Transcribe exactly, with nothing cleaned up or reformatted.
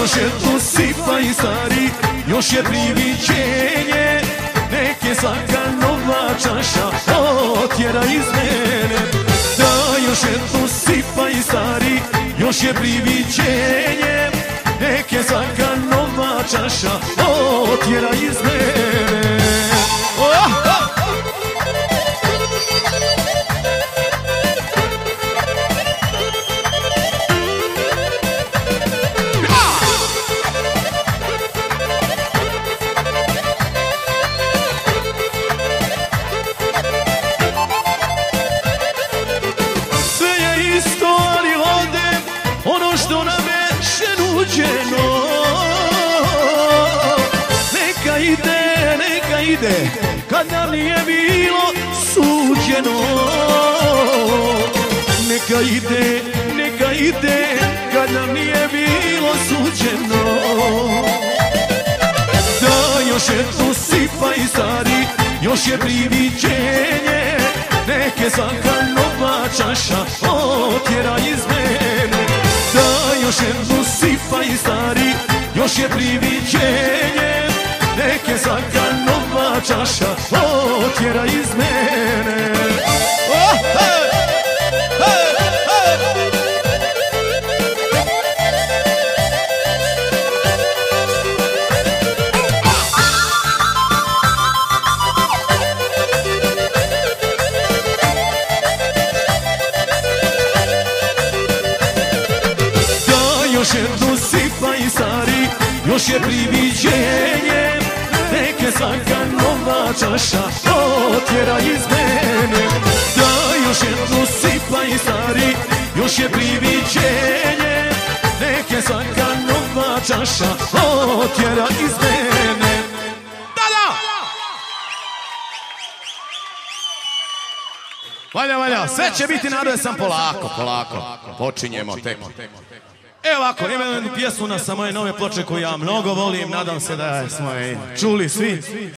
još jednu sipa i stari, još je priviđenje. Neke svaka nova čaša otjera iz mene. Da još jednu sipa i stari, još je priviđenje. Neke svaka nova čaša otjera iz mene. Oh, oh. Što nam je nuđeno, neka ide, neka ide, kad nam nije bilo suđeno. Neka ide, neka ide, kad nam nije bilo suđeno. Da još jednu sipa i stari, još je priviđenje. Neke svaka nova čaša otjera iz mene. Da još jednu sipa i stari, još je priviđenje. Neke svaka nova čaša otjera iz mene. Oh, hey, hey, hey. Još jednu sipa i stari, još je priviđenje. Neke svaka nova čaša otjera iz mene. Da još jednu sipa i stari, još je priviđenje. Neke svaka nova čaša otjera iz mene. Da, da! Valja, valja, sve će biti nadao sam polako, polako. Počinjemo tek. Evo ovako, imam jednu pjesmu na sa moje nove ploče koju ja mnogo volim, nadam se da smo je čuli svi.